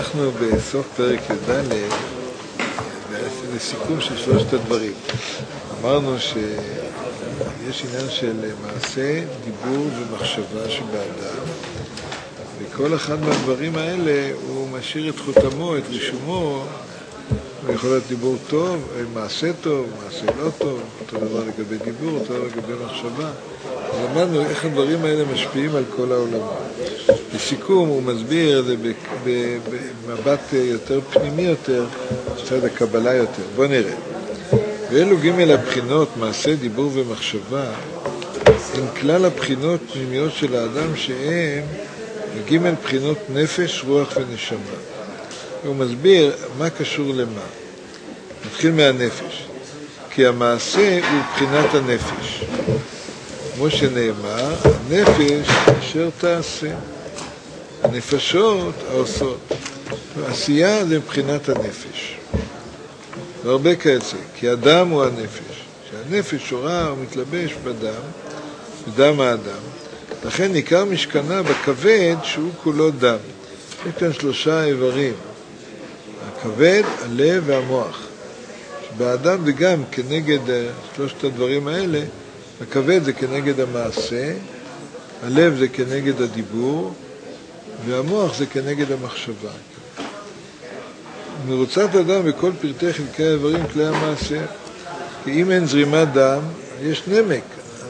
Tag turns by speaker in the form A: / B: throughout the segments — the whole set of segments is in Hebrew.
A: אנחנו בסוף פרק י"ד, לסיכום של שלושת הדברים. אמרנו שיש עניין של מעשה, דיבור ומחשבה שבאדם, וכל אחד מהדברים האלה הוא משאיר את חותמו, את רישומו. הוא יכול להיות דיבור טוב, מעשה טוב, מעשה לא טוב, אותו דבר לגבי דיבור, אותו דבר לגבי מחשבה. למדנו איך הדברים האלה משפיעים על כל העולמות. לסיכום הוא מסביר את זה במבט יותר פנימי יותר, מצד הקבלה יותר. בוא נראה. ואלו ג' הבחינות, מעשה, דיבור ומחשבה, הם כלל הבחינות פנימיות של האדם שהם ג' בחינות נפש, רוח ונשמה. הוא מסביר מה קשור למה. נתחיל מהנפש. כי המעשה הוא בחינת הנפש. כמו שנאמר, הנפש אשר תעשה. הנפשות העושות. העשייה זה מבחינת הנפש. והרבה כיוצא, כי אדם הוא הנפש. שהנפש שורה ומתלבש בדם האדם. לכן ניכר משכנה בכבד שהוא כולו דם. יש כאן 3 איברים. הכבד, הלב והמוח. שבאדם זה גם כנגד 3 הדברים האלה, הכבד זה כנגד המעשה, הלב זה כנגד הדיבור, והמוח זה כנגד המחשבה. מרוצת הדם בכל פרטי חלקי האיברים כלי המעשה, כי אם אין זרימת דם, יש נמק.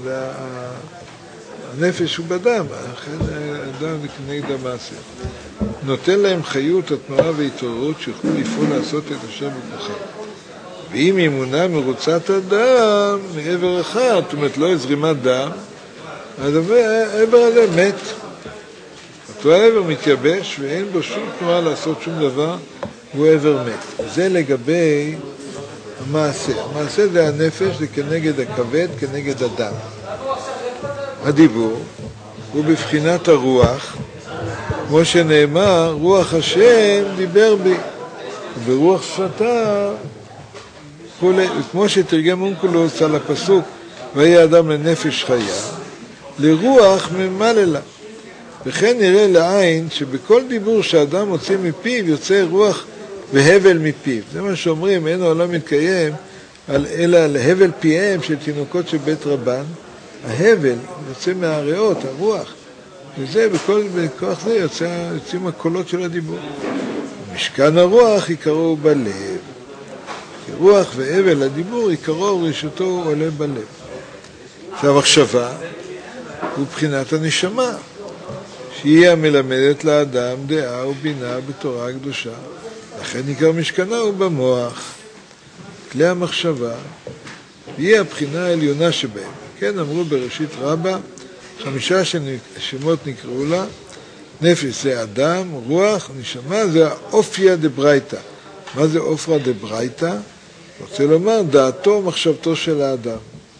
A: הנפש הוא בדם, לכן הדם זה כנגד המעשה. נותן להם חיות, התנועה והתעוררות שיוכלו לפעול לעשות את אשר בכוחם. ואם אמונה מרוצת הדם מעבר אחד, זאת אומרת לא זרימת דם, אז העבר הזה מת. אותו העבר מתייבש ואין בו שום תנועה לעשות שום דבר, והוא עבר מת. זה לגבי המעשה. המעשה זה הנפש, זה כנגד הכבד, כנגד הדם. הדיבור הוא בבחינת הרוח, כמו שנאמר, רוח השם דיבר בי, וברוח שפתה, כמו שתרגם אונקלוס על הפסוק, ויהי אדם לנפש חיה, לרוח ממללה. וכן נראה לעין שבכל דיבור שאדם מוציא מפיו יוצא רוח והבל מפיו. זה מה שאומרים, אין העולם מתקיים אלא על הבל פיהם של תינוקות של בית רבן. ההבל יוצא מהריאות, הרוח. וזה, בכוח זה יוצאים הקולות של הדיבור. משכן הרוח עיקרו בלב. כי רוח והבל הדיבור עיקרו ורשתו עולה בלב. עכשיו המחשבה הוא בחינת הנשמה, שהיא המלמדת לאדם דעה ובינה בתורה הקדושה. לכן עיקר משכנה הוא במוח. כלי המחשבה היא הבחינה העליונה שבהם. כן, אמרו בראשית רבה, 5 שמות נקראו לה, נפש זה אדם, רוח, נשמה זה האופיה דברייתא. מה זה אופרה דברייתא? רוצה לומר, דעתו ומחשבתו של האדם.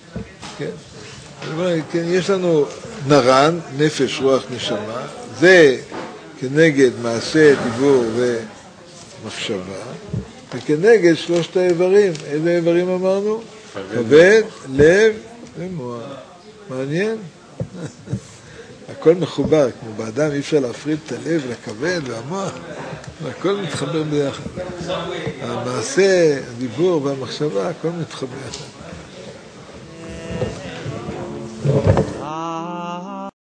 A: כן, יש לנו נרן, נפש, רוח, נשמה, זה כנגד מעשה, דיבור ומחשבה, וכנגד 3 האיברים. איזה איברים אמרנו? כבד, לב ומוח. מעניין? הכל מחובר, כמו באדם אי אפשר להפריד את הלב לכבד והמוח, הכל מתחבר ביחד. המעשה, הדיבור והמחשבה, הכל מתחבר.